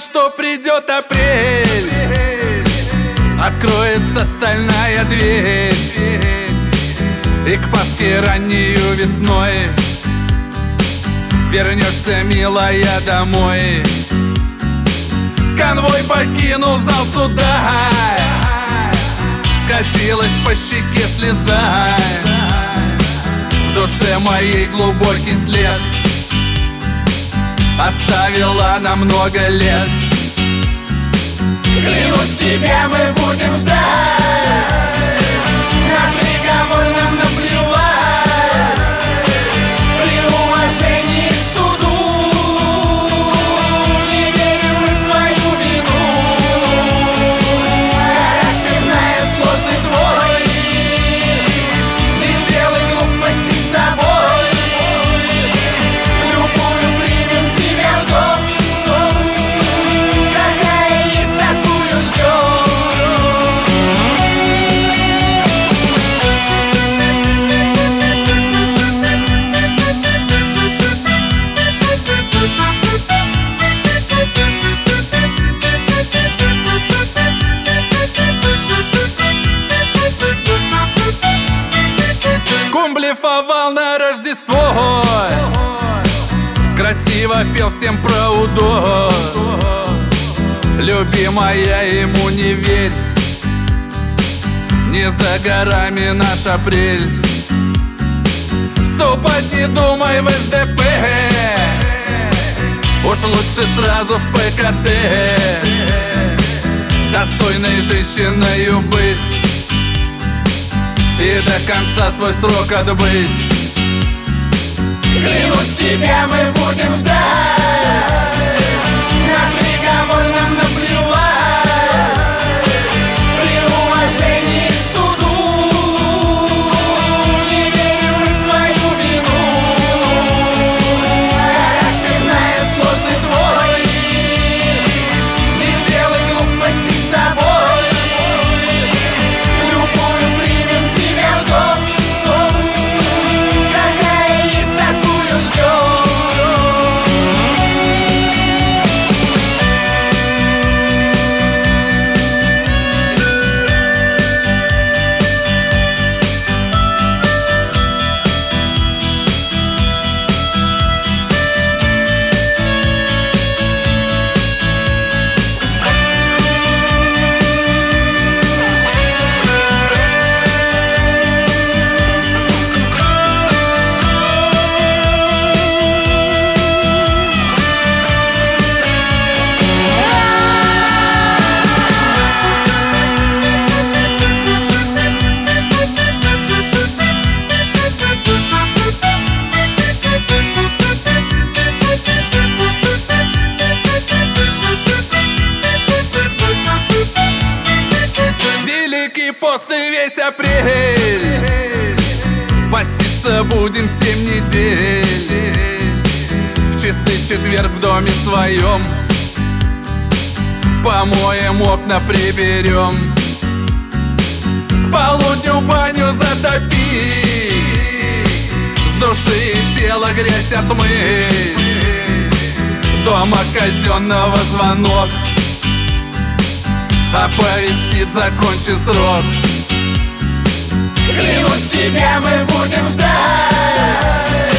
что придет апрель, откроется стальная дверь, и к Пасхе раннею весной вернешься, милая, домой. Конвой покинул зал суда, скатилась по щеке слеза, в душе моей глубокий след оставила на много лет. Клянусь, тебя мы будем ждать, на приговор нам наплевать, при уважении к суду не верим мы в твою вину. Характер зная сложный твой, не делай глупости с собой, любую примем тебя в дом, какая есть, такую ждем. Кум блефовал на Рождество, красиво пел всем про удо. Любимая, ему не верь, не за горами наш апрель. Вступать не думай в СДП, уж лучше сразу в ПКТ. Достойной женщиною быть и до конца свой срок отбыть. Клянусь, тебя мы будем ждать, на приговор нам наплевать, при уважении к суду не верим мы в твою вину. Характер зная сложный твой, не делай глупости с собой, любую примем тебя в дом, какая есть, такую ждем. Великий пост и весь апрель, поститься будем 7 недель. В чистый четверг в доме своем помоем, окна приберем, к полудню баню затопить, с души и тела грязь отмыть, дома казенного звонок оповестит закончен срок. Клянусь, тебя мы будем ждать,